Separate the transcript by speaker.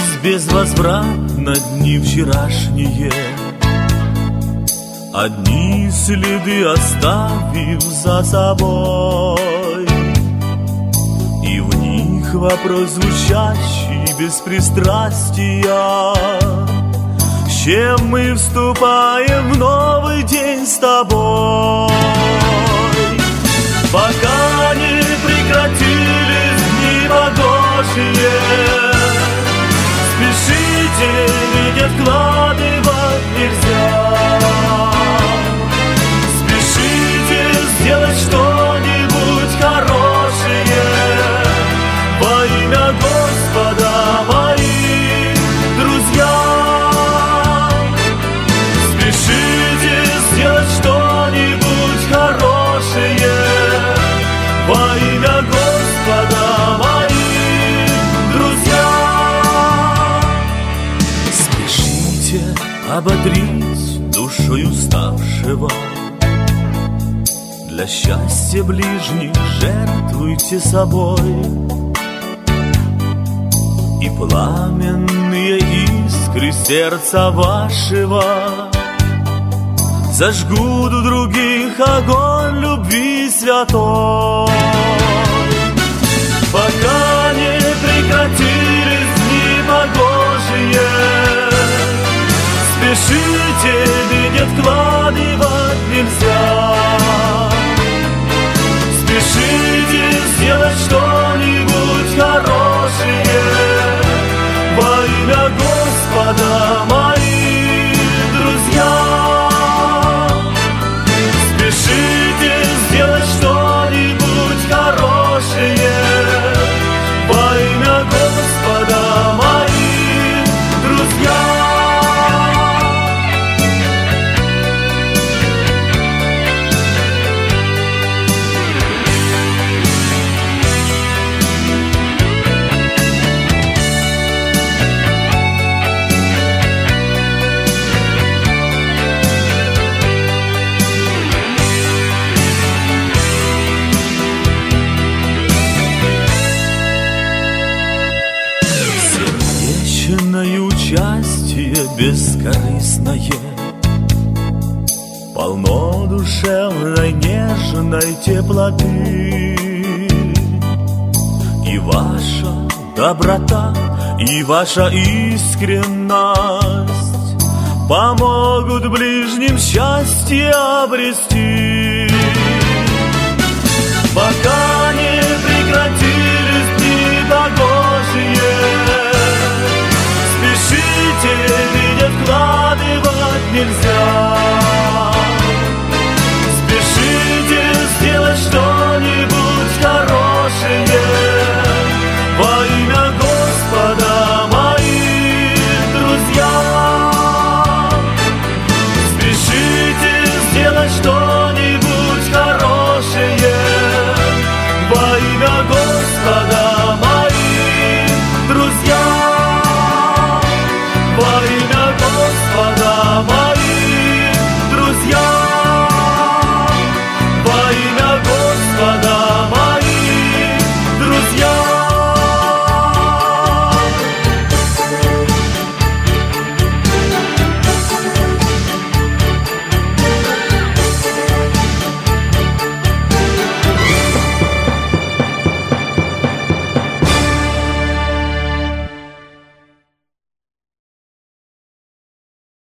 Speaker 1: безвозвратно дни вчерашние, одни следы оставив за собой, и в них вопрос звучащий без пристрастия: с чем мы вступаем в новый день с тобой? Пока не прекратились дни погожие, спешите, ведь откладывать нельзя. Спешите сделать что-нибудь хорошее во имя Господа, мои друзья. Спешите сделать что-нибудь хорошее во имя Господа, мои друзья. Спешите ободрить душой уставшего, для счастья ближних жертвуйте собой, и пламенные искры сердца вашего зажгут у других огонь любви святой. Пока не прекратились дни погожие, спешите, ведь откладывать нельзя. Спешите сделать что-нибудь хорошее во имя Господа, мои друзья. Спешите сделать что-нибудь хорошее во имя Господа, мои друзья. Участие бескорыстное, полно душевной нежной теплоты, и ваша доброта, и ваша искренность помогут ближним счастье обрести. Пока не прекратились дни погожие, спешите, ведь откладывать нельзя.